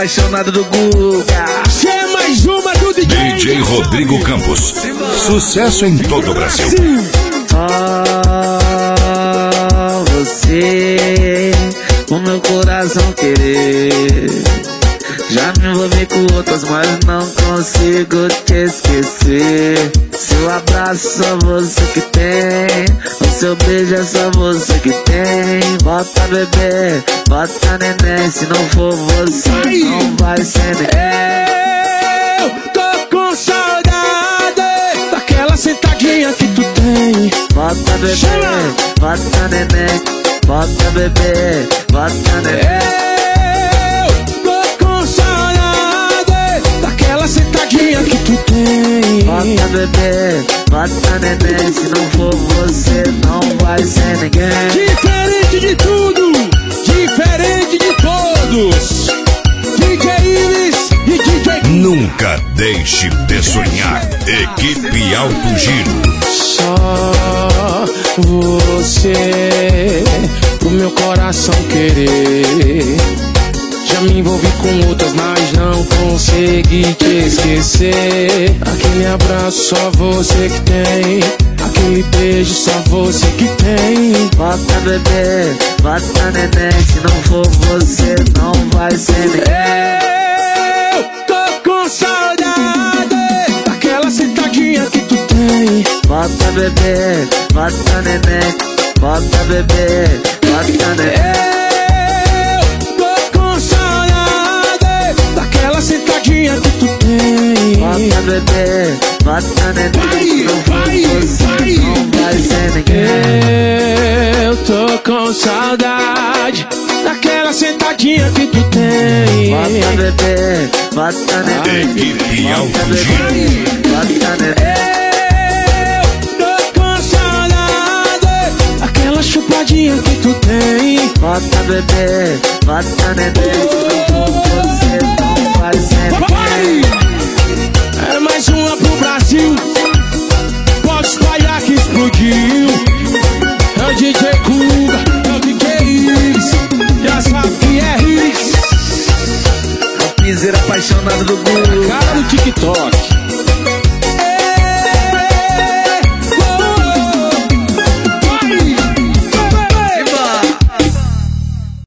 apaixonado do Guga. Você é mais uma do DJ. DJ Rodrigo Campos. Sucesso em todo o Brasil. Só você, o meu coração querer. Já me envolvi com outras, mas não consigo te esquecer. Seu abraço só você que tem, o seu beijo é só você que tem. Bota bebê, bota neném, se não for você não vai ser ninguém. Eu tô com saudade daquela sentadinha que tu tem. Bota bebê, bota neném, bota bebê, bota neném. Sentadinha que tu tem. Bota bebê, bota neném, se não for você não vai ser ninguém. Diferente de tudo, diferente de todos. DJ Iris e DJ... Nunca deixe de sonhar. Equipe Alto Giro. Só você, o meu coração querer. Já me envolvi com outras, mas não consegui te esquecer. Aquele abraço só você que tem, aquele beijo só você que tem. Bota bebê, bota neném, se não for você não vai ser ninguém. Eu tô com saudade daquela sentadinha que tu tem. Bota bebê, bota neném, bota bebê, bota neném. Sentadinha que tu tem. Bota bebê, bota neném, não for você não vai ser ninguém. Eu tô com saudade daquela sentadinha que tu tem. Bota bebê, bota neném, Equipe Alto Giro. bota neném. Eu tô com saudade daquela chupadinha que tu tem. Bota bebê, bota neném, não for você não vai ser ninguém. É mais uma pro Brasil. Pode espalhar que explodiu. É o DJ Guga, é o DJ Iris. Já sabe que é Iris. É o piseiro apaixonado do Guga. Cara do TikTok.